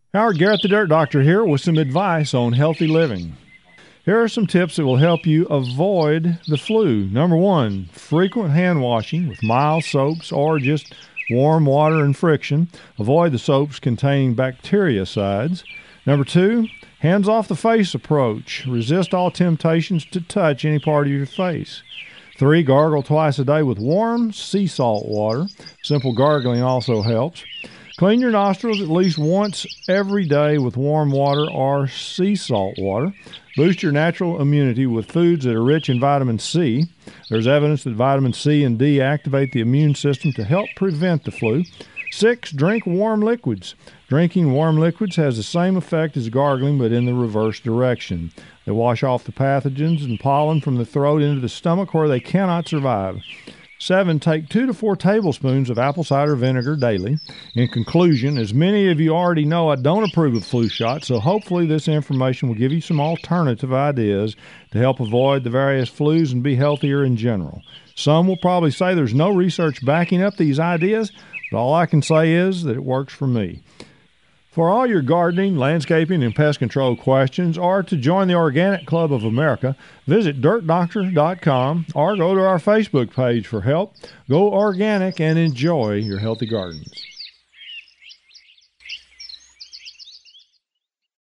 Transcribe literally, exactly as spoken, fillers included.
Howard Garrett, the Dirt Doctor, here with some advice on healthy living. Here are some tips that will help you avoid the flu. Number one, frequent hand washing with mild soaps or just warm water and friction. Avoid the soaps containing bactericides. Number two, hands off the face approach. Resist all temptations to touch any part of your face. Three, gargle twice a day with warm sea salt water. Simple gargling also helps. Clean your nostrils at least once every day with warm water or sea salt water. Boost your natural immunity with foods that are rich in vitamin C. There's evidence that vitamin C and D activate the immune system to help prevent the flu. Six, drink warm liquids. Drinking warm liquids has the same effect as gargling, but in the reverse direction. They wash off the pathogens and pollen from the throat into the stomach where they cannot survive. Seven, take two to four tablespoons of apple cider vinegar daily. In conclusion, as many of you already know, I don't approve of flu shots, so hopefully this information will give you some alternative ideas to help avoid the various flus and be healthier in general. Some will probably say there's no research backing up these ideas, but all I can say is that it works for me. For all your gardening, landscaping, and pest control questions, or to join the Organic Club of America, visit dirt doctor dot com or go to our Facebook page for help. Go organic and enjoy your healthy gardens.